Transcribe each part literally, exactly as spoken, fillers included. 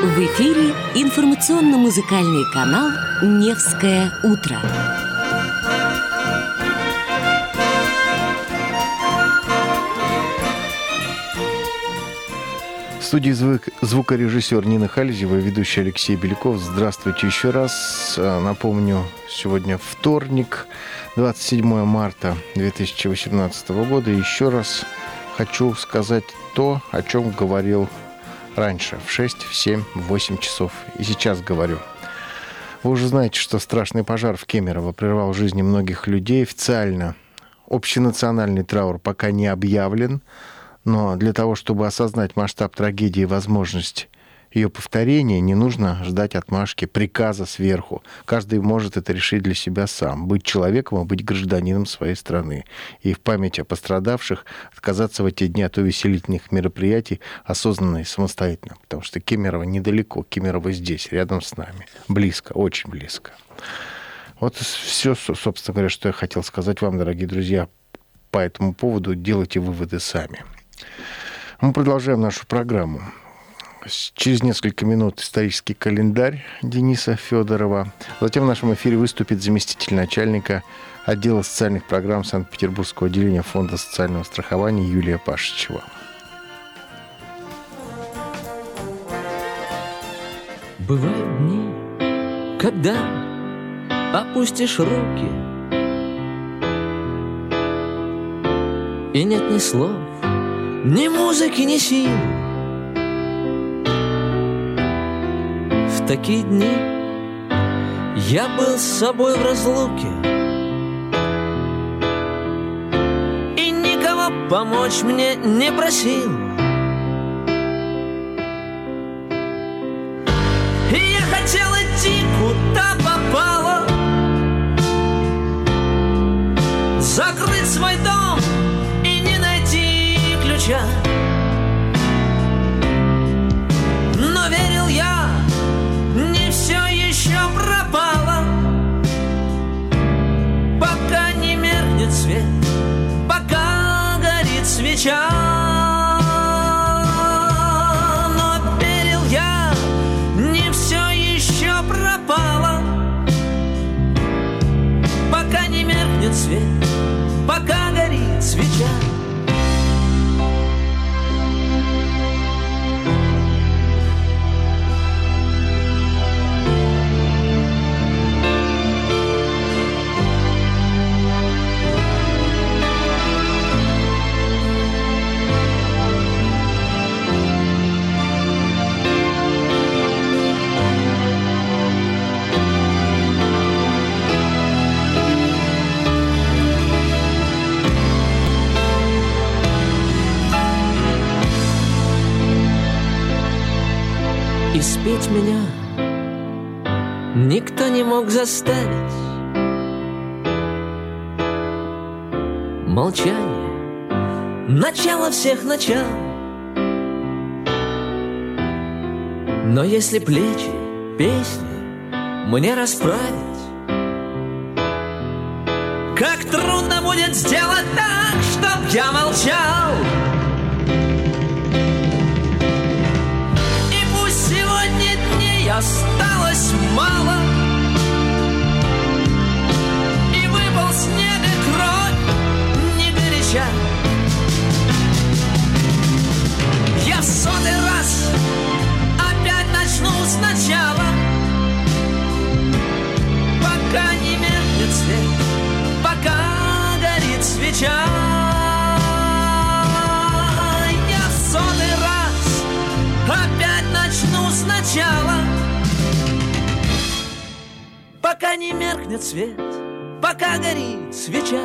В эфире информационно-музыкальный канал «Невское утро». В студии звук, звукорежиссер Нина Хальзева и ведущий Алексей Беляков. Здравствуйте еще раз. Напомню, сегодня вторник, двадцать седьмое марта две тысячи восемнадцатого года. Еще раз хочу сказать то, о чем говорил раньше, в шесть, в семь, в восемь часов. И сейчас говорю. Вы уже знаете, что страшный пожар в Кемерово прервал жизни многих людей. Официально общенациональный траур пока не объявлен. Но для того, чтобы осознать масштаб трагедии и возможность ее повторения, не нужно ждать отмашки, приказа сверху. Каждый может это решить для себя сам. Быть человеком и быть гражданином своей страны. И в память о пострадавших отказаться в эти дни от увеселительных мероприятий осознанно и самостоятельно. Потому что Кемерово недалеко, Кемерово здесь, рядом с нами. Близко, очень близко. Вот все, собственно говоря, что я хотел сказать вам, дорогие друзья, по этому поводу. Делайте выводы сами. Мы продолжаем нашу программу. Через несколько минут исторический календарь Дениса Федорова. Затем в нашем эфире выступит заместитель начальника отдела социальных программ Санкт-Петербургского отделения Фонда социального страхования Юлия Пашичева. Бывают дни, когда опустишь руки, и нет ни слов, ни музыки, ни сил. В такие дни я был с собой в разлуке и никого помочь мне не просил. И я хотел идти куда попало, закрыть свой дом и не найти ключа. Но верил я, не все еще пропало, пока не меркнет свет, пока горит свеча. Но верил я, не все еще пропало, пока не меркнет свет, пока горит свеча. И спеть меня никто не мог заставить. Молчание — начало всех начал. Но если плечи песни мне расправить, как трудно будет сделать так, чтоб я молчал. Сегодня дней осталось мало, и выпал снег и кровь не горяча. Я в сотый раз опять начну сначала, пока не меркнет свет, пока горит свеча. Я в сотый раз опять начну сначала, пока не меркнет свет, пока горит свеча.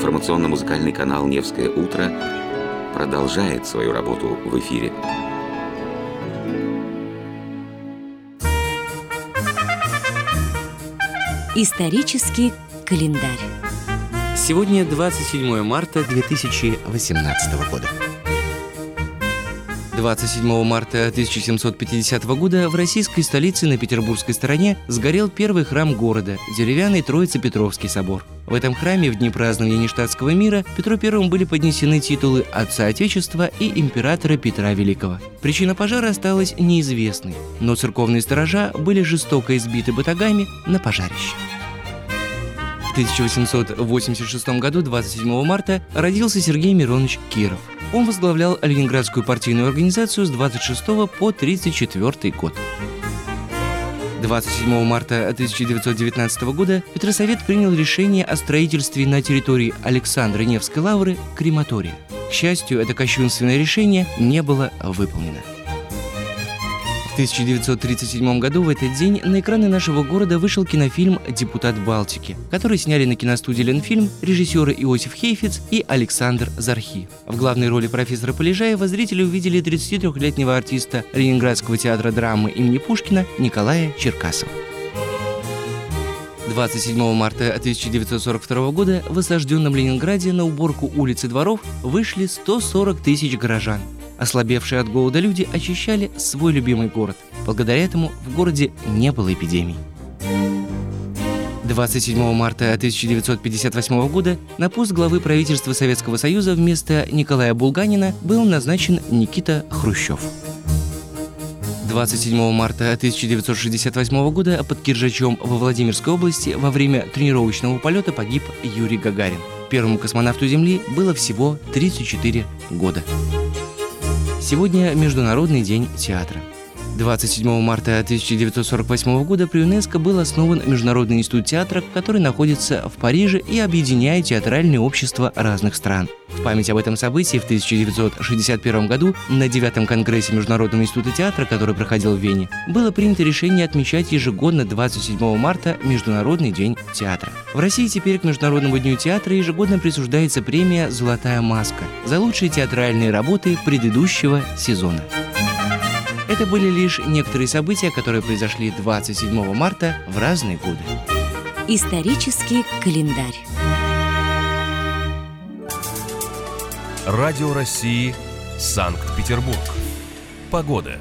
Информационно-музыкальный канал «Невское утро» продолжает свою работу в эфире. Исторический календарь. Сегодня двадцать седьмое марта две тысячи восемнадцатого года. двадцать седьмого марта тысяча семьсот пятидесятого года в российской столице на петербургской стороне сгорел первый храм города – деревянный Троице-Петровский собор. В этом храме в дни празднования Ништадтского мира Петру Первому были поднесены титулы Отца Отечества и императора Петра Великого. Причина пожара осталась неизвестной, но церковные сторожа были жестоко избиты батагами на пожарище. В тысяча восемьсот восемьдесят шестом году, двадцать седьмого марта, родился Сергей Миронович Киров. Он возглавлял Ленинградскую партийную организацию с двадцать шестого по тридцать четвёртый год. двадцать седьмого марта тысяча девятьсот девятнадцатого года Петросовет принял решение о строительстве на территории Александра Невской лавры крематория. К счастью, это кощунственное решение не было выполнено. В тысяча девятьсот тридцать седьмом году в этот день на экраны нашего города вышел кинофильм «Депутат Балтики», который сняли на киностудии «Ленфильм» режиссеры Иосиф Хейфиц и Александр Зархи. В главной роли профессора Полежаева зрители увидели тридцатитрёхлетнего артиста Ленинградского театра драмы имени Пушкина Николая Черкасова. двадцать седьмого марта тысяча девятьсот сорок второго года в осажденном Ленинграде на уборку улиц и дворов вышли сто сорок тысяч горожан. Ослабевшие от голода люди очищали свой любимый город. Благодаря этому в городе не было эпидемий. двадцать седьмого марта тысяча девятьсот пятьдесят восьмого года на пост главы правительства Советского Союза вместо Николая Булганина был назначен Никита Хрущев. двадцать седьмого марта тысяча девятьсот шестьдесят восьмого года под Киржачом во Владимирской области во время тренировочного полета погиб Юрий Гагарин. Первому космонавту Земли было всего тридцать четыре года. Сегодня Международный день театра. двадцать седьмого марта тысяча девятьсот сорок восьмого года при ЮНЕСКО был основан Международный институт театра, который находится в Париже и объединяет театральные общества разных стран. В память об этом событии в тысяча девятьсот шестьдесят первом году на девятом конгрессе Международного института театра, который проходил в Вене, было принято решение отмечать ежегодно двадцать седьмого марта Международный день театра. В России теперь к Международному дню театра ежегодно присуждается премия «Золотая маска» за лучшие театральные работы предыдущего сезона. Это были лишь некоторые события, которые произошли двадцать седьмого марта в разные годы. Исторический календарь. Радио России, Санкт-Петербург. Погода.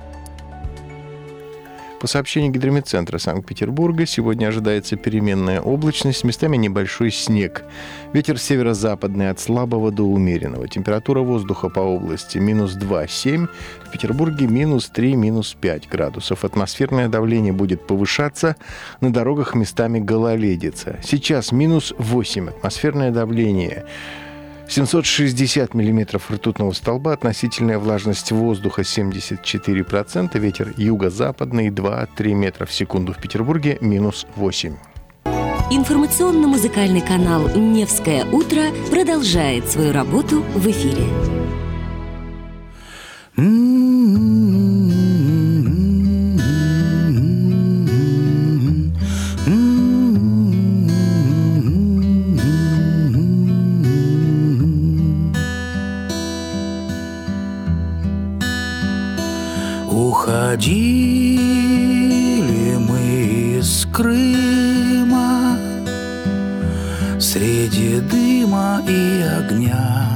По сообщению Гидрометцентра Санкт-Петербурга, сегодня ожидается переменная облачность, местами небольшой снег. Ветер северо-западный от слабого до умеренного. Температура воздуха по области минус два - семь, в Петербурге минус три - пять градусов. Атмосферное давление будет повышаться, на дорогах местами гололедица. Сейчас минус восемь, атмосферное давление семьсот шестьдесят миллиметров ртутного столба, относительная влажность воздуха семьдесят четыре процента, ветер юго-западный два - три метра в секунду, в Петербурге минус восемь. Информационно-музыкальный канал «Невское утро» продолжает свою работу в эфире. Уходили мы из Крыма среди дыма и огня.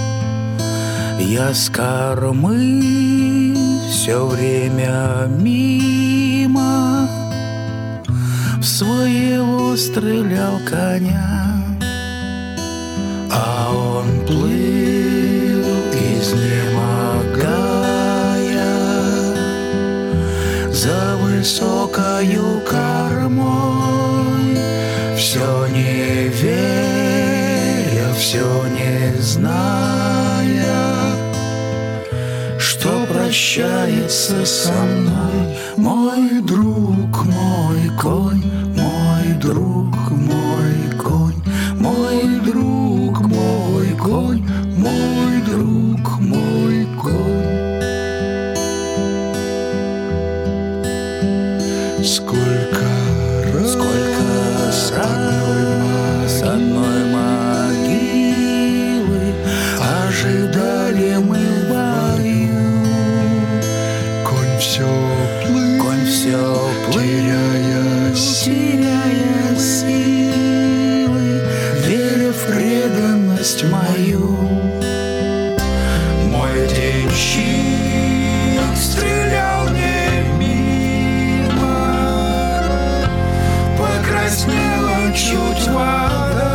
Я с кормы все время мимо в своего стрелял коня, а он плыл изнемогая за высокою кормой, все не веря, все не зная, что прощается со мной мой друг, мой конь, мой друг, мой конь, мой друг, мой конь, мой друг, мой конь. Сколько раз, Сколько раз одной, с одной могилы радость мою. Мой денщик стрелял не мимо, покраснела чуть вода,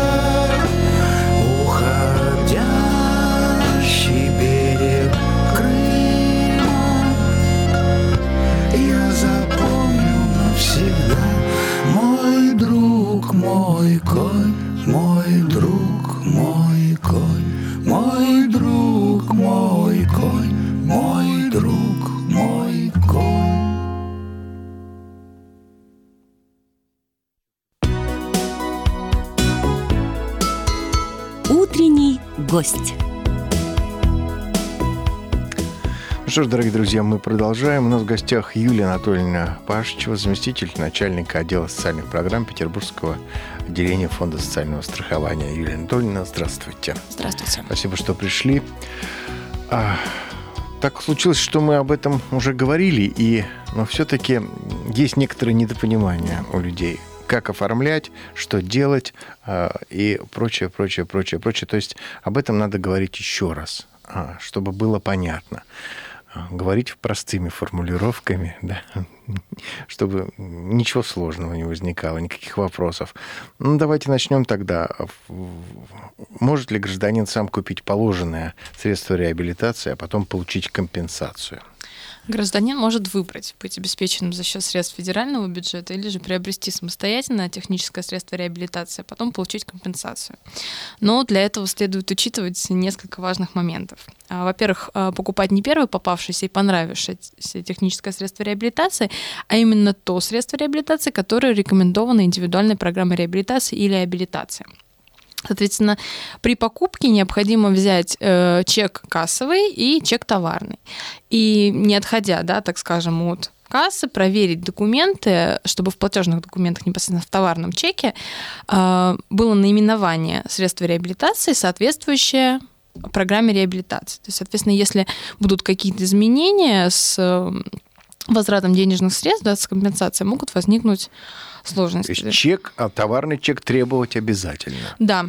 уходящий берег Крыма. Я запомню навсегда. Мой друг, мой конь, мой друг, мой конь, мой друг, мой конь, мой друг, мой конь. Утренний гость. Ну что ж, дорогие друзья, мы продолжаем. У нас в гостях Юлия Анатольевна Пашичева, заместитель начальника отдела социальных программ Петербургского отделения Фонда социального страхования. Юлия Анатольевна, здравствуйте. Здравствуйте. Спасибо, что пришли. А, так случилось, что мы об этом уже говорили, и, но все-таки есть некоторые недопонимания у людей. Как оформлять, что делать а, и прочее, прочее, прочее, прочее. То есть об этом надо говорить еще раз, а, чтобы было понятно. Говорить простыми формулировками, да, чтобы ничего сложного не возникало, никаких вопросов. Ну, давайте начнем тогда. Может ли гражданин сам купить положенное средство реабилитации, а потом получить компенсацию? Гражданин может выбрать быть обеспеченным за счет средств федерального бюджета или же приобрести самостоятельно техническое средство реабилитации, а потом получить компенсацию. Но для этого следует учитывать несколько важных моментов. Во-первых, покупать не первое попавшееся и понравившееся техническое средство реабилитации, а именно то средство реабилитации, которое рекомендовано индивидуальной программой реабилитации или абилитации. Соответственно, при покупке необходимо взять э, чек кассовый и чек товарный. И не отходя, да, так скажем, от кассы, проверить документы, чтобы в платежных документах, непосредственно в товарном чеке, э, было наименование средства реабилитации, соответствующее программе реабилитации. То есть, соответственно, если будут какие-то изменения с возвратом денежных средств, да, с компенсацией, могут возникнуть сложности. То есть чек, а товарный чек требовать обязательно. Да.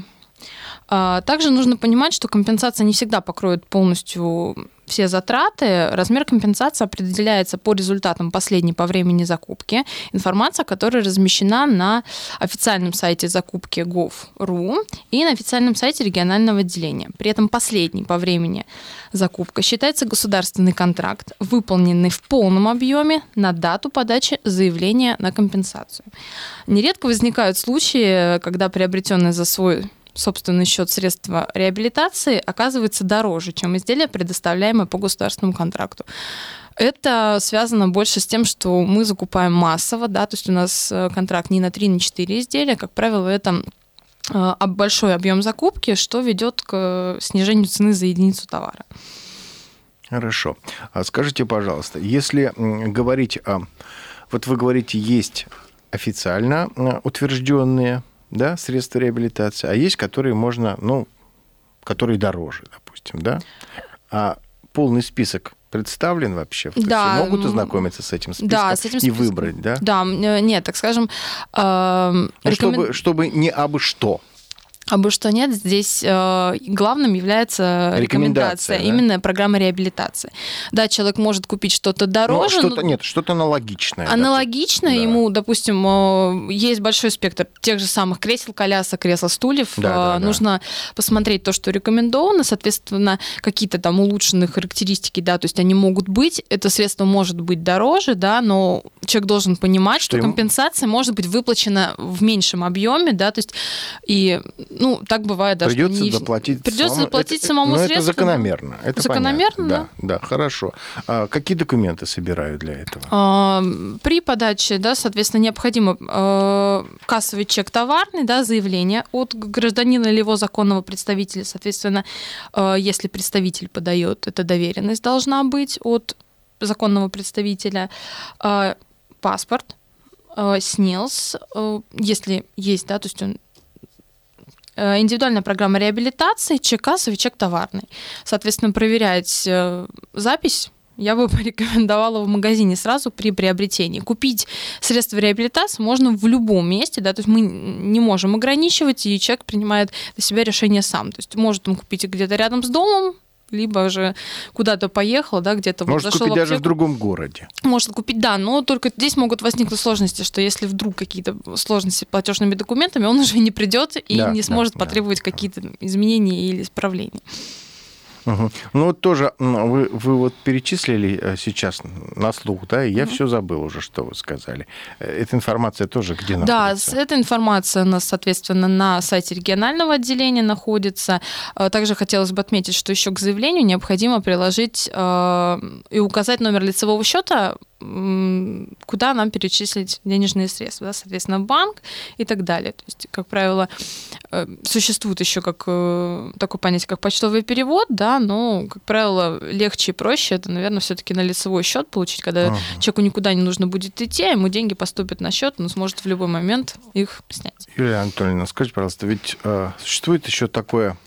Также нужно понимать, что компенсация не всегда покроет полностью все затраты. Размер компенсации определяется по результатам последней по времени закупки. Информация, которая размещена на официальном сайте закупки гов точка ру и на официальном сайте регионального отделения. При этом последней по времени закупка считается государственный контракт, выполненный в полном объеме на дату подачи заявления на компенсацию. Нередко возникают случаи, когда приобретенное за свой собственный счет средства реабилитации оказывается дороже, чем изделие, предоставляемое по государственному контракту. Это связано больше с тем, что мы закупаем массово, да, то есть у нас контракт не на три, не на четыре изделия, как правило, это большой объем закупки, что ведет к снижению цены за единицу товара. Хорошо. А скажите, пожалуйста, если говорить о... Вот вы говорите, есть официально утвержденные, да, средства реабилитации, а есть, которые можно, ну, которые дороже, допустим, да? А полный список представлен вообще? То да. есть могут ознакомиться с этим списком, да, с этим списком. И выбрать, да? Да, нет, так скажем... Э, ну, рекомен... чтобы, чтобы не абы что. Абы что нет, здесь э, главным является рекомендация, рекомендация да? именно программа реабилитации. Да, человек может купить что-то дороже. Ну, что-то, но... Нет, что-то аналогичное. Аналогично, допустим. ему, допустим, э, есть большой спектр тех же самых кресел, колясок, кресел, стульев. Да, э, да, нужно да. посмотреть то, что рекомендовано, соответственно, какие-то там улучшенные характеристики, да, то есть они могут быть, это средство может быть дороже, да, но человек должен понимать, что, что ему... компенсация может быть выплачена в меньшем объеме, да, то есть и, ну, так бывает. Даже придется не... заплатить, придется самому... заплатить это, самому но средству. Это закономерно. Это закономерно, да? Да, да, хорошо. А какие документы собирают для этого? А, при подаче, да, соответственно, необходимо а, кассовый чек товарный, да, заявление от гражданина или его законного представителя. Соответственно, а, если представитель подает, это доверенность должна быть от законного представителя. А, паспорт, а, СНИЛС, а, если есть, да, то есть он индивидуальная программа реабилитации, чек кассовый, чек товарный. Соответственно, проверять запись я бы порекомендовала в магазине сразу при приобретении. Купить средства реабилитации можно в любом месте, да, то есть мы не можем ограничивать, и человек принимает для себя решение сам. То есть может он купить где-то рядом с домом, либо же куда-то поехал, да, где-то может вот зашел купить в аптеку. Даже в другом городе. Может купить, да, но только здесь могут возникнуть сложности, что если вдруг какие-то сложности с платежными документами, он уже не придет и да, не сможет да, потребовать да. какие-то изменения или исправления. Угу. Ну вот тоже вы, вы вот перечислили сейчас на слух, да, и я угу. все забыл уже, что вы сказали. Эта информация тоже где находится? Да, эта информация у нас, соответственно, на сайте регионального отделения находится. Также хотелось бы отметить, что еще к заявлению необходимо приложить э, и указать номер лицевого счета, куда нам перечислить денежные средства, да, соответственно, в банк и так далее. То есть, как правило, существует еще как, такое понятие, как почтовый перевод, да, но, как правило, легче и проще это, наверное, все-таки на лицевой счет получить, когда ага. человеку никуда не нужно будет идти, а ему деньги поступят на счет, он сможет в любой момент их снять. Юлия Анатольевна, скажите, пожалуйста, ведь э, существует еще такое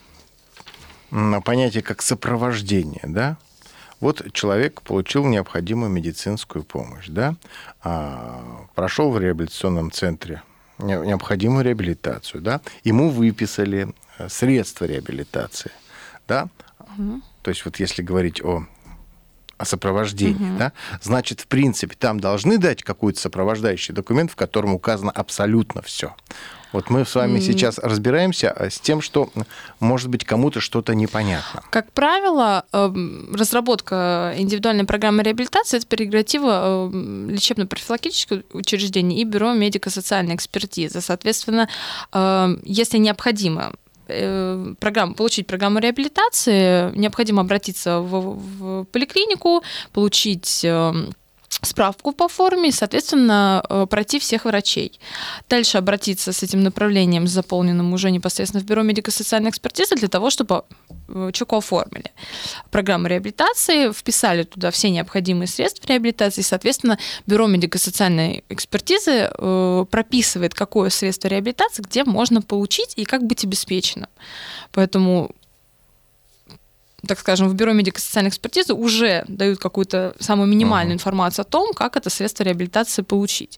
э, понятие, как сопровождение, да? Вот человек получил необходимую медицинскую помощь, да, прошел в реабилитационном центре необходимую реабилитацию, да, ему выписали средства реабилитации, да, угу. то есть вот если говорить о, о сопровождении, угу. да, значит, в принципе, там должны дать какой-то сопровождающий документ, в котором указано абсолютно все. Вот мы с вами сейчас разбираемся с тем, что, может быть, кому-то что-то непонятно. Как правило, разработка индивидуальной программы реабилитации – это прерогатива лечебно-профилактических учреждений и бюро медико-социальной экспертизы. Соответственно, если необходимо программу, получить программу реабилитации, необходимо обратиться в, в поликлинику, получить справку по форме и, соответственно, пройти всех врачей. Дальше обратиться с этим направлением, заполненным уже непосредственно в бюро медико-социальной экспертизы для того, чтобы человеку оформили программу реабилитации, вписали туда все необходимые средства реабилитации, и, соответственно, бюро медико-социальной экспертизы прописывает, какое средство реабилитации, где можно получить и как быть обеспеченным. Поэтому, так скажем, в бюро медико-социальной экспертизы уже дают какую-то самую минимальную uh-huh. информацию о том, как это средство реабилитации получить.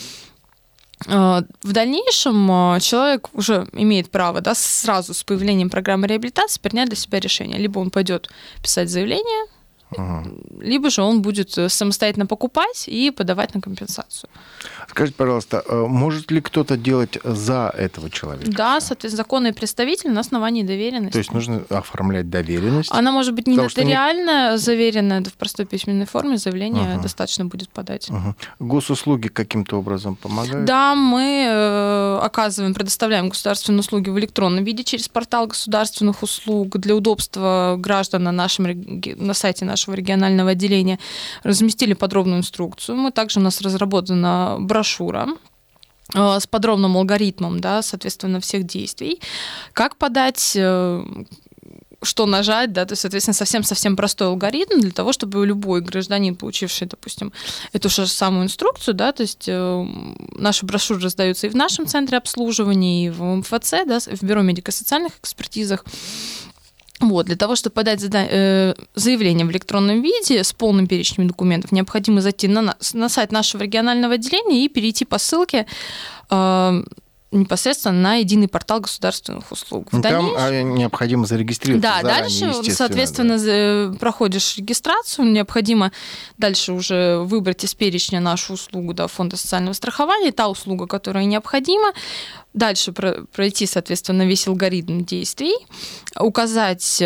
В дальнейшем человек уже имеет право, да, сразу с появлением программы реабилитации принять для себя решение. Либо он пойдет писать заявление, uh-huh. либо же он будет самостоятельно покупать и подавать на компенсацию. Скажите, пожалуйста, может ли кто-то делать за этого человека? Да, соответственно, законный представитель на основании доверенности. То есть нужно оформлять доверенность? Она может быть не Потому нотариально не... заверенная, в простой письменной форме заявление угу. достаточно будет подать. Угу. Госуслуги каким-то образом помогают? Да, мы э, оказываем, предоставляем государственные услуги в электронном виде через портал государственных услуг. Для удобства граждан на, нашем, на сайте нашего регионального отделения разместили подробную инструкцию. Мы также у нас разработана брошюра с подробным алгоритмом, да, соответственно, всех действий. Как подать, что нажать, да, то есть, соответственно, совсем-совсем простой алгоритм для того, чтобы любой гражданин, получивший, допустим, эту же самую инструкцию, да, то есть наши брошюры раздаются и в нашем центре обслуживания, и в эм эф цэ, да, в бюро медико-социальных экспертизах. Вот, для того, чтобы подать зада- э, заявление в электронном виде с полным перечнем документов, необходимо зайти на, на сайт нашего регионального отделения и перейти по ссылке э, непосредственно на единый портал государственных услуг. В Там дальнейшем... необходимо зарегистрироваться. Да, заранее, дальше, соответственно, да. проходишь регистрацию, необходимо дальше уже выбрать из перечня нашу услугу, да, фонда социального страхования, та услуга, которая необходима. Дальше пройти, соответственно, весь алгоритм действий, указать,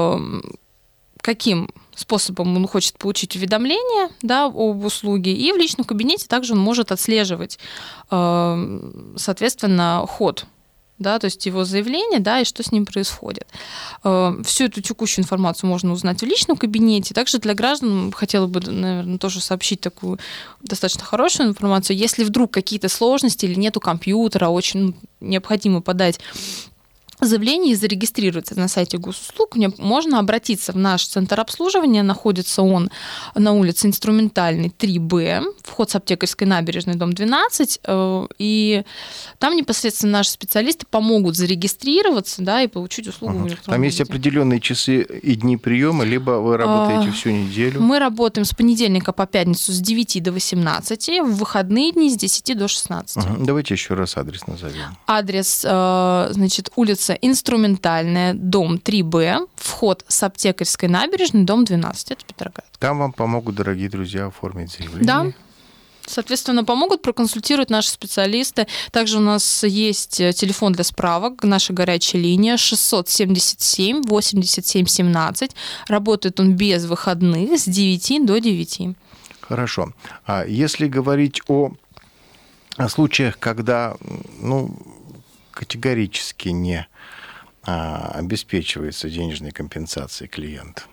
каким способом он хочет получить уведомление, да, об услуге, и в личном кабинете также он может отслеживать, соответственно, ход, да, то есть его заявление, да, и что с ним происходит. Всю эту текущую информацию можно узнать в личном кабинете. Также для граждан хотела бы, наверное, тоже сообщить такую достаточно хорошую информацию. Если вдруг какие-то сложности или нету компьютера, очень необходимо подать заявление и зарегистрироваться на сайте госуслуг, можно обратиться в наш центр обслуживания. Находится он на улице Инструментальной, три бэ, вход с Аптекарской набережной, дом двенадцать. И там непосредственно наши специалисты помогут зарегистрироваться, да, и получить услугу Угу. в электронном Там есть виде. определенные часы и дни приема, либо вы работаете а, всю неделю? Мы работаем с понедельника по пятницу с девяти до восемнадцати, в выходные дни с десяти до шестнадцати. Угу. Давайте еще раз адрес назовем. Адрес, значит, улица Инструментальная, дом три бэ, вход с Аптекарской набережной, дом двенадцать, это Петроград. Там вам помогут, дорогие друзья, оформить заявление. Да. Соответственно, помогут, проконсультируют наши специалисты. Также у нас есть телефон для справок, наша горячая линия шестьсот семьдесят семь восемьдесят семь семнадцать. Работает он без выходных с девяти до девяти. Хорошо. А если говорить о, о случаях, когда, ну, категорически не а, обеспечивается денежной компенсацией клиента?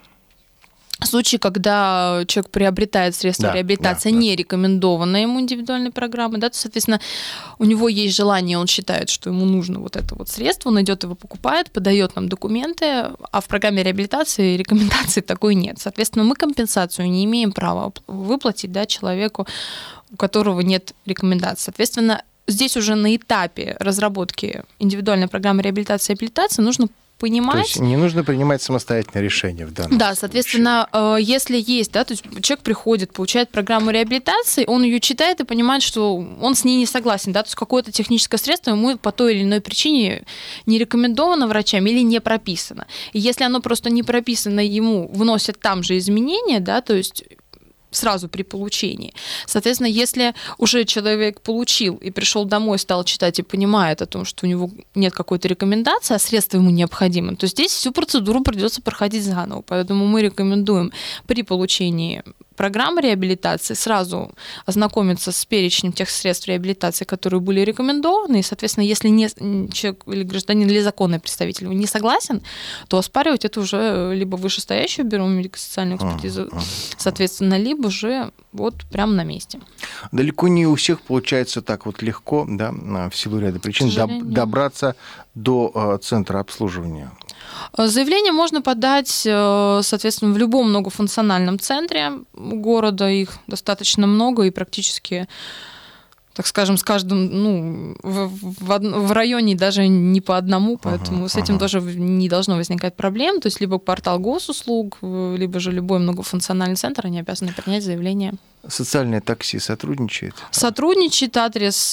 В случае, когда человек приобретает средства да, реабилитации, да, не да. рекомендованные ему индивидуальной программы, да, то, соответственно, у него есть желание, он считает, что ему нужно вот это вот средство, он идет его покупает, подает нам документы, а в программе реабилитации рекомендации такой нет. Соответственно, мы компенсацию не имеем права выплатить, да, человеку, у которого нет рекомендаций. Соответственно, здесь уже на этапе разработки индивидуальной программы реабилитации и реабилитации нужно понимать. То есть не нужно принимать самостоятельное решение в данном Да, соответственно, случае. Если есть, да, то есть человек приходит, получает программу реабилитации, он ее читает и понимает, что он с ней не согласен, да, то есть какое-то техническое средство ему по той или иной причине не рекомендовано врачами или не прописано. И если оно просто не прописано, ему вносят там же изменения, да, то есть сразу при получении. Соответственно, если уже человек получил и пришел домой, стал читать и понимает о том, что у него нет какой-то рекомендации, а средства ему необходимы, то здесь всю процедуру придется проходить заново. Поэтому мы рекомендуем при получении программы реабилитации сразу ознакомиться с перечнем тех средств реабилитации, которые были рекомендованы, и, соответственно, если не, человек или гражданин, или законный представитель не согласен, то оспаривать это уже либо вышестоящее бюро медико-социальной экспертизы, соответственно, либо же вот прямо на месте. Далеко не у всех получается так вот легко, да, в силу ряда причин доб- добраться до э, центра обслуживания. Заявление можно подать, соответственно, в любом многофункциональном центре города. Их достаточно много, и практически, так скажем, с каждым, ну, в, в, в районе даже не по одному, поэтому uh-huh, с этим uh-huh. тоже не должно возникать проблем. То есть либо портал госуслуг, либо же любой многофункциональный центр, они обязаны принять заявление. Социальное такси сотрудничает? Сотрудничает. Адрес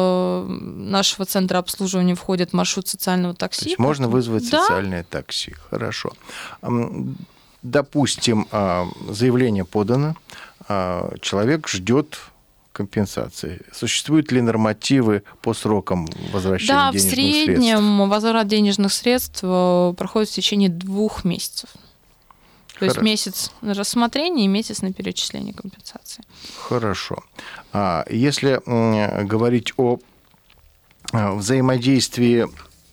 нашего центра обслуживания входит в маршрут социального такси. То есть можно вызвать да. социальное такси. Хорошо. Допустим, заявление подано, человек ждет компенсации. Существуют ли нормативы по срокам возвращения да, денежных средств? Да, в среднем средств? возврат денежных средств проходит в течение двух месяцев. То есть месяц на рассмотрение и месяц на перечисление компенсации. Хорошо. А если говорить о взаимодействии,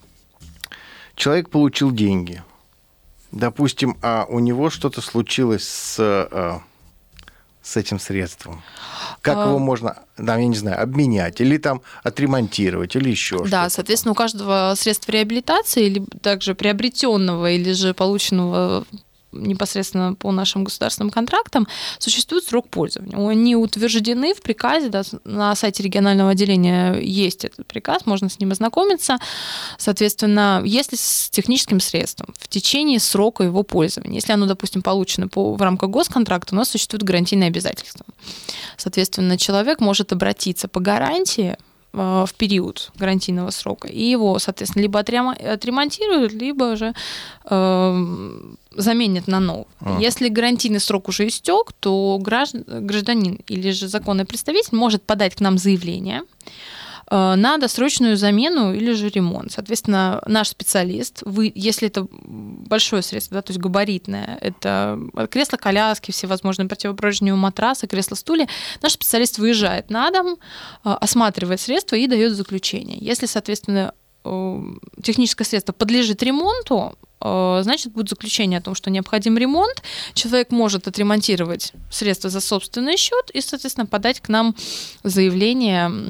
человек получил деньги, допустим, а у него что-то случилось с, с этим средством. Как а... его можно, там, я не знаю, обменять или там отремонтировать, или еще что-то? Да, соответственно, у каждого средства реабилитации, или также приобретенного или же полученного непосредственно по нашим государственным контрактам, существует срок пользования. Они утверждены в приказе, да, на сайте регионального отделения есть этот приказ, можно с ним ознакомиться. Соответственно, если с техническим средством в течение срока его пользования, если оно, допустим, получено по, в рамках госконтракта, у нас существует гарантийное обязательство. Соответственно, человек может обратиться по гарантии в период гарантийного срока, и его, соответственно, либо отремонтируют, либо же э, заменят на новый. А. Если гарантийный срок уже истек, то гражданин или же законный представитель может подать к нам заявление э, на досрочную замену или же ремонт. Соответственно, наш специалист, вы, если это большое средство, да, то есть габаритное, это кресло-коляски, всевозможные противопрочные матрасы, кресло-стулья, наш специалист выезжает на дом, осматривает средства и дает заключение. Если, соответственно, техническое средство подлежит ремонту, значит, будет заключение о том, что необходим ремонт, человек может отремонтировать средства за собственный счет и, соответственно, подать к нам заявление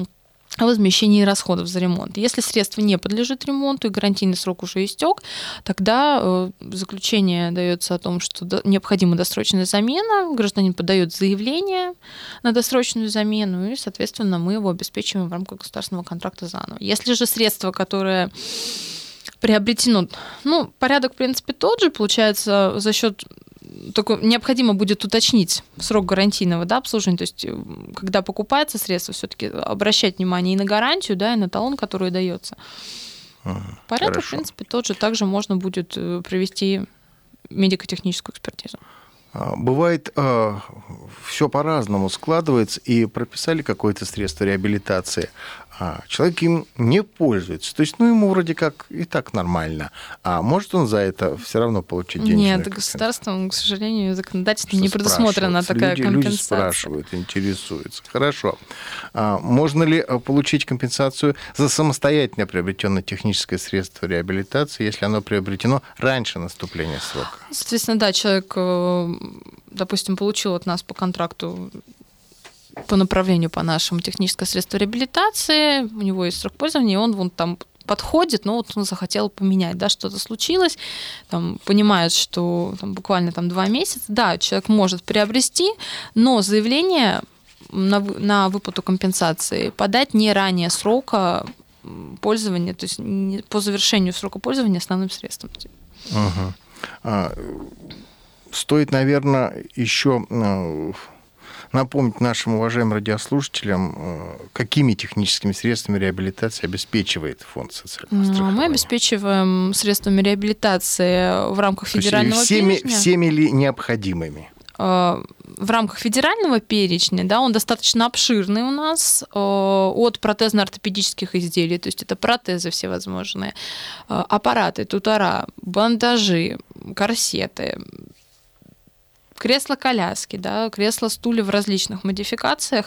о возмещении расходов за ремонт. Если средство не подлежит ремонту и гарантийный срок уже истек, тогда э, заключение дается о том, что до, необходима досрочная замена, гражданин подает заявление на досрочную замену, и, соответственно, мы его обеспечиваем в рамках государственного контракта заново. Если же средство, которое приобретено, ну, порядок, в принципе, тот же, получается, за счет только необходимо будет уточнить срок гарантийного, да, обслуживания, то есть когда покупается средство, все-таки обращать внимание и на гарантию, да, и на талон, который дается. Ага, порядок, хорошо. В принципе, тот же. Также можно будет провести медико-техническую экспертизу. Бывает, э, все по-разному складывается, и прописали какое-то средство реабилитации, а человек им не пользуется. То есть, ну, ему вроде как и так нормально. А может он за это все равно получить денежную Нет, государством, к сожалению, законодательством не предусмотрена такая люди, компенсация. Люди спрашивают, интересуются. Хорошо. А можно ли получить компенсацию за самостоятельно приобретенное техническое средство реабилитации, если оно приобретено раньше наступления срока? Соответственно, да, человек, допустим, получил от нас по контракту по направлению по нашему техническое средство реабилитации, у него есть срок пользования, и он вон там подходит, но вот он захотел поменять, да, что-то случилось, там, понимает, что там, буквально там, два месяца, да, человек может приобрести, но заявление на, на выплату компенсации подать не ранее срока пользования, то есть по завершению срока пользования основным средством. Угу. А, стоит, наверное, еще напомнить нашим уважаемым радиослушателям, какими техническими средствами реабилитации обеспечивает фонд социального страхования. Мы обеспечиваем средствами реабилитации в рамках федерального всеми, перечня. Всеми ли необходимыми? В рамках федерального перечня, да, он достаточно обширный у нас, от протезно-ортопедических изделий, то есть это протезы всевозможные, аппараты, тутора, бандажи, корсеты, кресла-коляски, да, кресла-стулья в различных модификациях,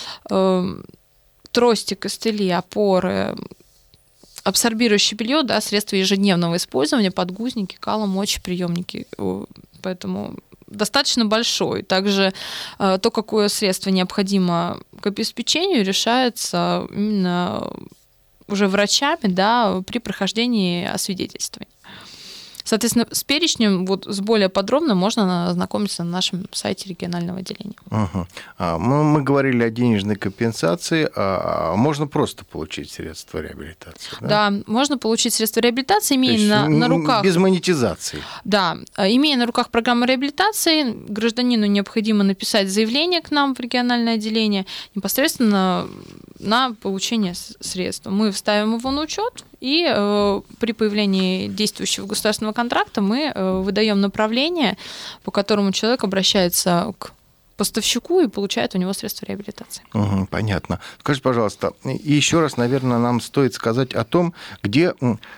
трости, костыли, опоры, абсорбирующее белье, да, средства ежедневного использования, подгузники, кало-мочеприемники. Поэтому достаточно большой. Также то, какое средство необходимо к обеспечению, решается именно уже врачами, да, при прохождении освидетельствования. Соответственно, с перечнем, вот, с более подробно можно ознакомиться на нашем сайте регионального отделения. Угу. А, мы, мы говорили о денежной компенсации. А можно просто получить средства реабилитации? Да, да, можно получить средства реабилитации, имея на, на руках... Без монетизации? Да. Имея на руках программу реабилитации, гражданину необходимо написать заявление к нам в региональное отделение непосредственно на получение средств. Мы вставим его на учет, и э, при появлении действующего государственного контракта мы э, выдаем направление, по которому человек обращается к поставщику и получает у него средства реабилитации. Угу, понятно. Скажите, пожалуйста, и еще раз, наверное, нам стоит сказать о том, где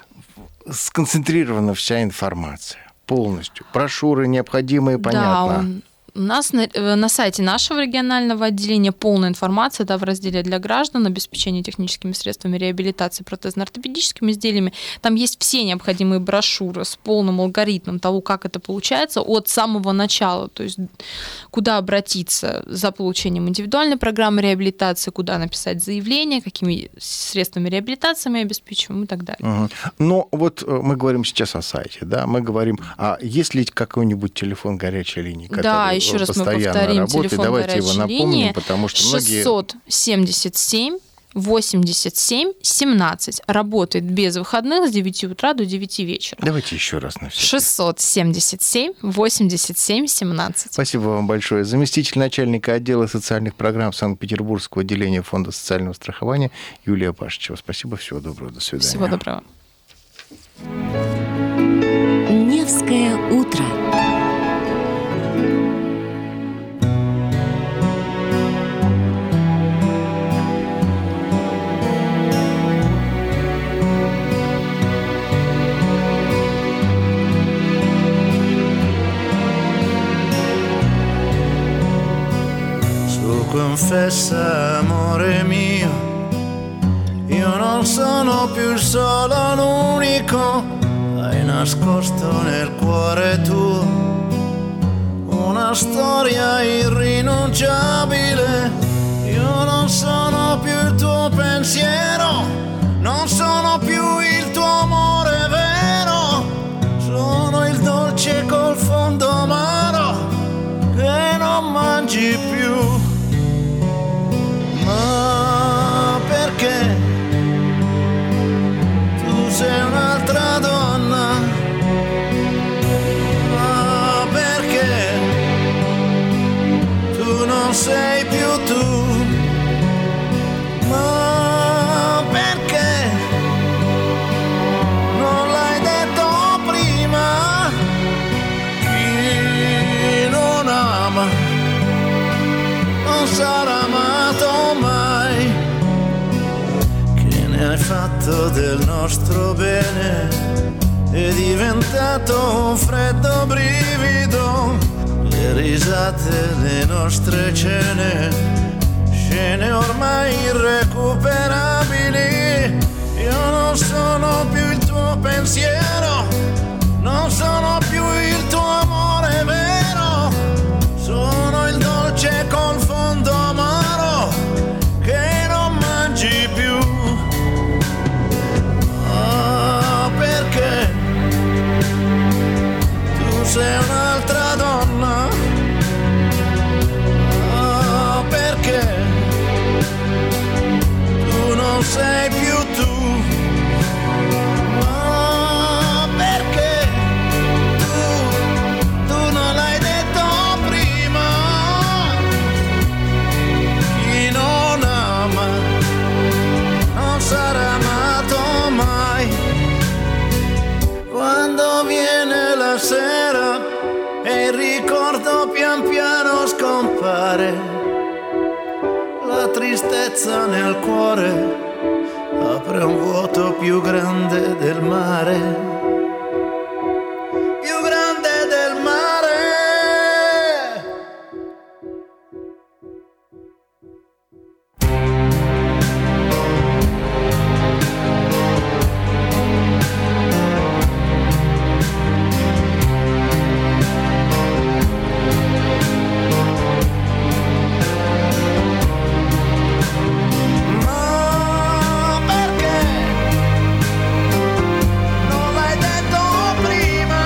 сконцентрирована вся информация полностью. Брошюры необходимые, понятно. Да, он... У нас на, на сайте нашего регионального отделения полная информация, да, в разделе для граждан, обеспечение техническими средствами реабилитации, протезно-ортопедическими изделиями. Там есть все необходимые брошюры с полным алгоритмом того, как это получается от самого начала, то есть куда обратиться за получением индивидуальной программы реабилитации, куда написать заявление, какими средствами реабилитации мы обеспечиваем и так далее. Угу. Но вот мы говорим сейчас о сайте, да, мы говорим, а есть ли какой-нибудь телефон горячей линии, который... Да, еще раз мы повторим, работает. Телефон Давайте его напомним, линии, потому что многие... шестьсот семьдесят семь восемьдесят семь семнадцать. Работает без выходных с девяти утра до девяти вечера. Давайте еще раз на всякий. шестьсот семьдесят семь восемьдесят семь семнадцать. Спасибо вам большое. Заместитель начальника отдела социальных программ Санкт-Петербургского отделения Фонда социального страхования Юлия Пашичева. Спасибо, всего доброго, до свидания. Всего доброго. Невское утро. Confessa, amore mio, io non sono più il solo, l'unico, hai nascosto nel cuore tuo una storia irrinunciabile. Io Io non sono più il tuo pensiero, non sono più il tuo amore vero, sono il dolce col fondo amaro che non mangi più. Ma perché tu sei un'altra donna? Ma perché tu non sei più tu? Ma perché non l'hai detto prima? Chi non ama non sarà amato mai. Che ne hai fatto del nostro bene? È diventato un freddo brivido. Le risate, le nostre cene, scene ormai irrecuperabili. Io non sono più il tuo pensiero, non sono più il tuo amore vero, sono il dolce col fondo amaro che non mangi più. Ah, perché tu sei un'altra donna? Ah, perché tu non sei più tu? Ma perché tu, tu non l'hai detto prima? Chi non ama non sarà amato mai. Quando viene la sera e il ricordo pian piano scompare, la tristezza nel cuore apre un vuoto più grande del mare, più grande del mare. Ma perché non l'hai detto prima?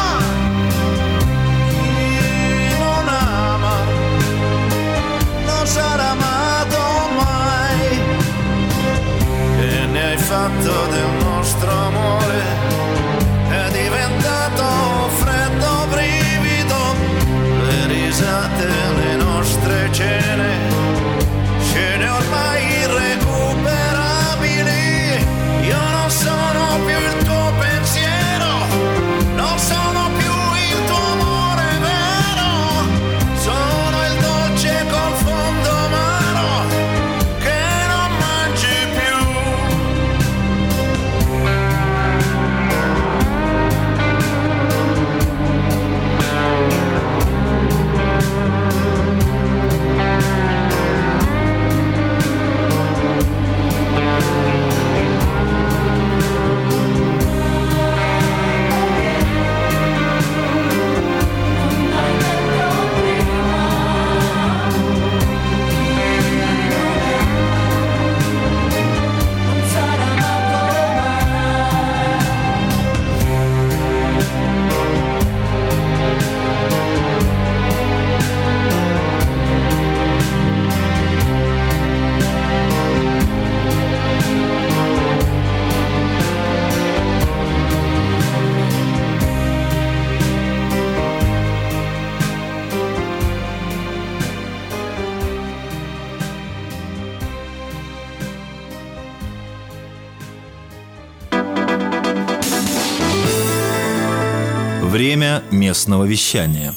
Chi non ama non sarà amato mai. Che ne hai fatto del nostro amore? È diventato un freddo brivido. Le risate, le nostre cene, scene ormai irrecuperabili. Io non sono più il tuo pensiero, non sono più il tuo amore vero, sono il dolce col fondo amaro che non mangi più. Время местного вещания.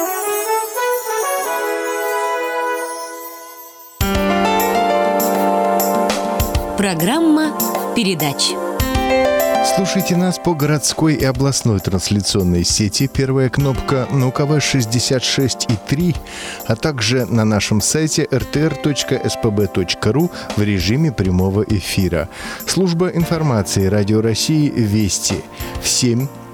Программа передач. Слушайте нас по городской и областной трансляционной сети. Первая кнопка на УКВ шестьдесят шесть и три, а также на нашем сайте эр тэ эр точка эс пэ бэ точка ру в режиме прямого эфира. Служба информации Радио России «Вести» в семь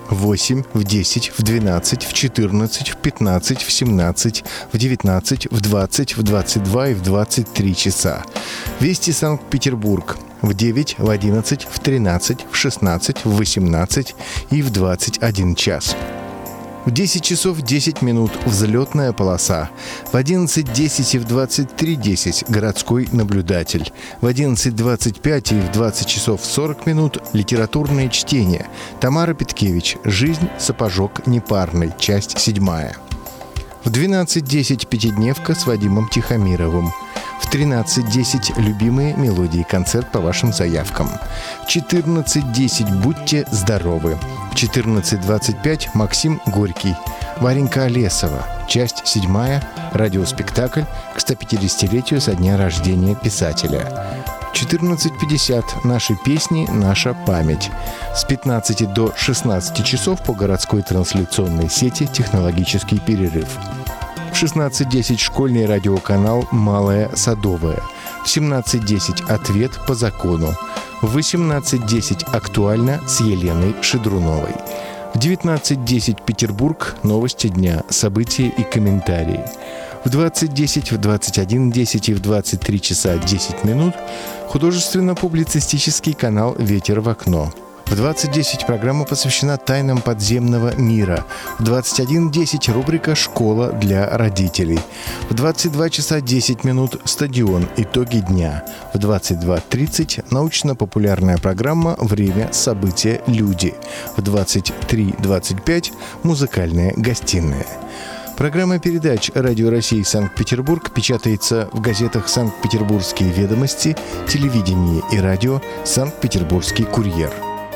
В восемь, в десять, в двенадцать, в четырнадцать, в пятнадцать, в семнадцать, в девятнадцать, в двадцать, в двадцать два и в двадцать три часа. Вести Санкт-Петербург. В девять, в одиннадцать, в тринадцать, в шестнадцать, в восемнадцать и в двадцать один час. В десять часов десять минут взлетная полоса. В одиннадцать десять и в двадцать три десять городской наблюдатель. В одиннадцать двадцать пять и в двадцать часов сорок минут литературное чтение. Тамара Петкевич. Жизнь сапожок непарный. Часть седьмая. В двенадцать десять пятидневка с Вадимом Тихомировым. В тринадцать десять любимые мелодии, концерт по вашим заявкам. В четырнадцать десять будьте здоровы. В четырнадцать двадцать пять Максим Горький. Варенька Олесова. Часть седьмая. Радиоспектакль к сто пятидесятилетию со дня рождения писателя. В четырнадцать пятьдесят наши песни, наша память. С пятнадцати до шестнадцати часов по городской трансляционной сети технологический перерыв. В шестнадцать десять школьный радиоканал «Малая Садовая». В семнадцать десять «Ответ по закону». В восемнадцать десять «Актуально» с Еленой Шедруновой. В девятнадцать десять «Петербург. Новости дня. События и комментарии». В двадцать десять, в двадцать один десять и в двадцать три часа десять минут художественно-публицистический канал «Ветер в окно». В двадцать десять программа посвящена тайнам подземного мира. В двадцать один десять рубрика «Школа для родителей». В двадцать два часа десять минут «Стадион. Итоги дня». В двадцать два тридцать научно-популярная программа «Время. События. Люди». В двадцать три двадцать пять музыкальная гостиная. Программа передач «Радио России Санкт-Петербург» печатается в газетах «Санкт-Петербургские ведомости», телевидение и радио «Санкт-Петербургский курьер».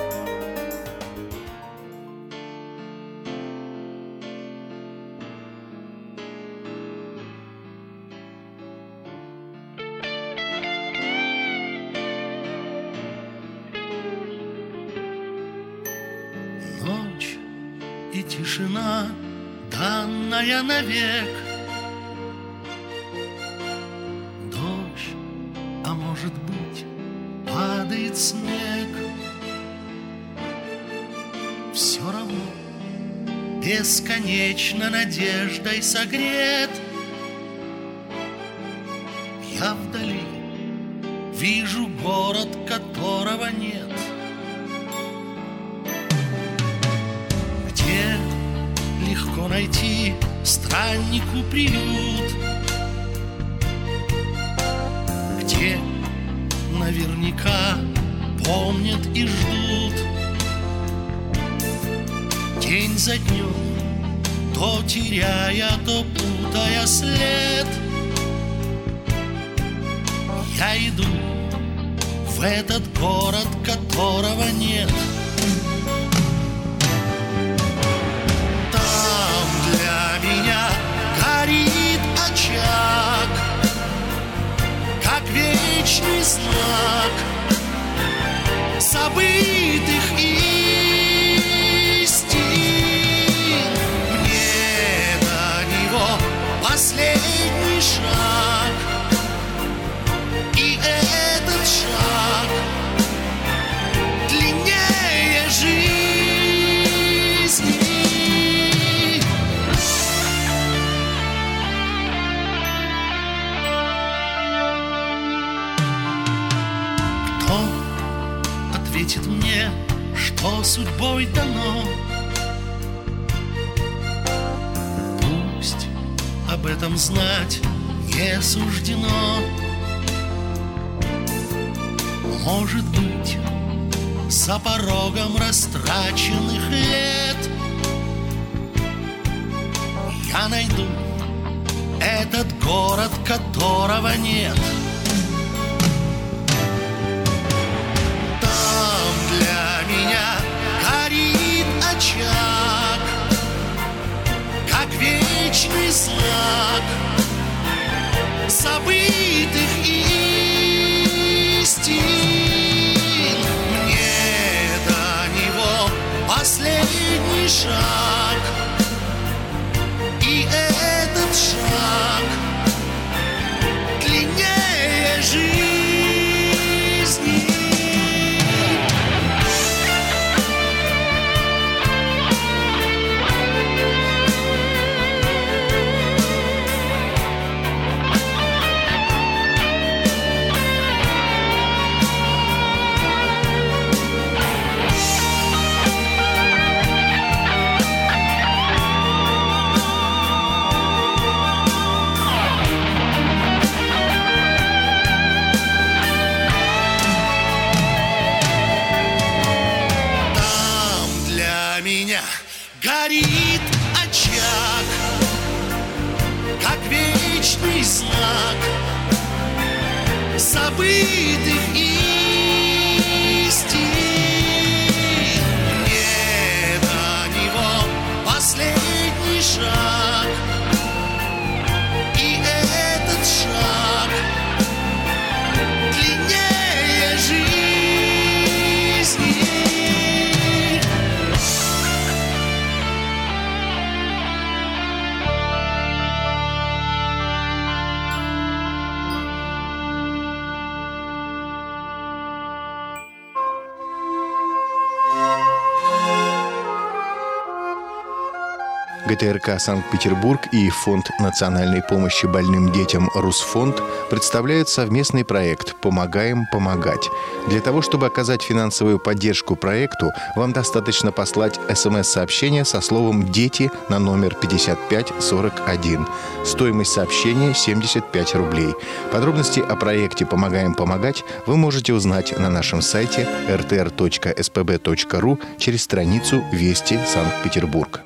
Ночь и тишина, данная навек. Дождь, а может быть, падает снег. Все равно бесконечно надеждой согрет. Я вдали вижу город, которого нет. Где легко найти страннику приют, где наверняка помнят и ждут. День за днем, то теряя, то путая след, я иду в этот город, которого нет. Там для меня горит очаг, как вечный знак забытых истин. Мне до него последний шаг, и этот шаг длиннее жизни. Кто ответит мне, что судьбой дано? Пусть об этом знать не суждено. Может быть, за порогом растраченных лет я найду этот город, которого нет. Там для меня горит очаг, как вечный знак забытых истин. Мне до него последний шаг, и этот шаг длиннее жизни. горит очаг, как вечный знак забытых истин. Мне до него последний шаг, и этот шаг длиннее жизни. ГТРК «Санкт-Петербург» и Фонд национальной помощи больным детям «Русфонд» представляют совместный проект «Помогаем помогать». Для того, чтобы оказать финансовую поддержку проекту, вам достаточно послать смс-сообщение со словом «Дети» на номер пятьдесят пять сорок один. Стоимость сообщения семьдесят пять рублей. Подробности о проекте «Помогаем помогать» вы можете узнать на нашем сайте эр тэ эр точка эс пэ бэ точка ру через страницу «Вести Санкт-Петербург».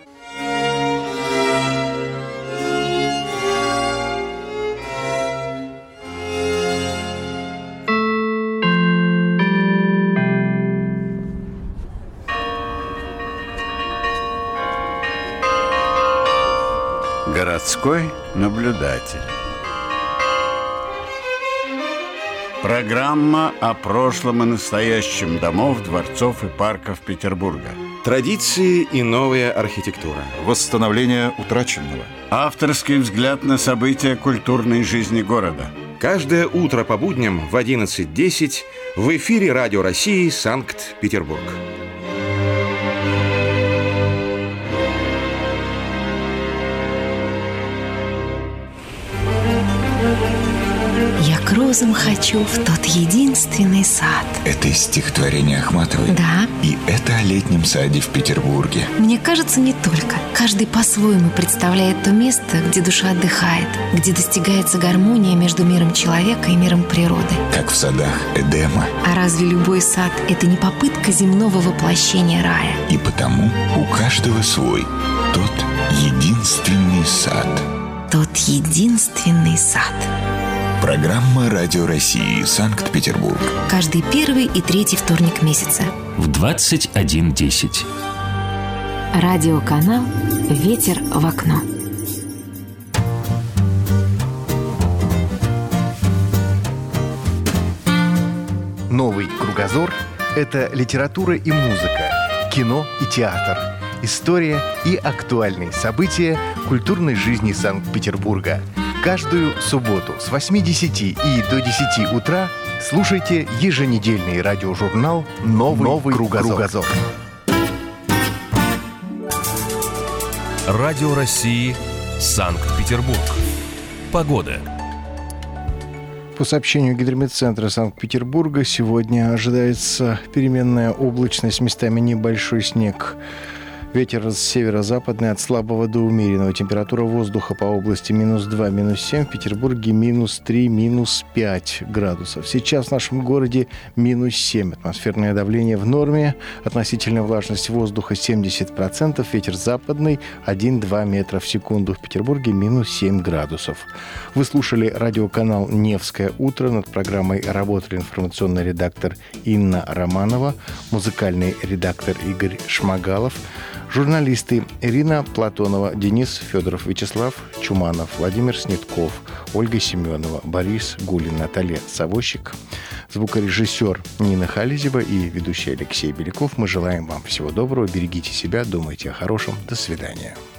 Городской наблюдатель. Программа о прошлом и настоящем домов, дворцов и парков Петербурга. Традиции и новая архитектура. Восстановление утраченного. Авторский взгляд на события культурной жизни города. Каждое утро по будням в одиннадцать десять в эфире Радио России Санкт-Петербург. Я к розам хочу в тот единственный сад. Это из стихотворения Ахматовой? Да. И это о летнем саде в Петербурге? Мне кажется, не только. Каждый по-своему представляет то место, где душа отдыхает, где достигается гармония между миром человека и миром природы. Как в садах Эдема. А разве любой сад – это не попытка земного воплощения рая? И потому у каждого свой. Тот единственный сад. Тот единственный сад. Программа «Радио России» Санкт-Петербург. Каждый первый и третий вторник месяца. В двадцать один десять. Радиоканал «Ветер в окно». Новый кругозор – это литература и музыка, кино и театр, история и актуальные события культурной жизни Санкт-Петербурга. Каждую субботу с восьми десяти и до десяти утра слушайте еженедельный радиожурнал «Новый, Новый кругозор». кругозор». Радио России Санкт-Петербург. Погода. По сообщению Гидрометцентра Санкт-Петербурга, сегодня ожидается переменная облачность, местами небольшой снег. Ветер с северо-западный от слабого до умеренного. Температура воздуха по области минус два, минус семь. В Петербурге минус три, минус пять градусов. Сейчас в нашем городе минус семь. Атмосферное давление в норме. Относительная влажность воздуха семьдесят процентов. Ветер западный один-два метра в секунду. В Петербурге минус семь градусов. Вы слушали радиоканал «Невское утро». Над программой работали информационный редактор Инна Романова, музыкальный редактор Игорь Шмагалов, журналисты Ирина Платонова, Денис Федоров, Вячеслав Чуманов, Владимир Снетков, Ольга Семенова, Борис Гулин, Наталья Савощик, звукорежиссер Нина Хализева и ведущий Алексей Беляков. Мы желаем вам всего доброго, берегите себя, думайте о хорошем. До свидания.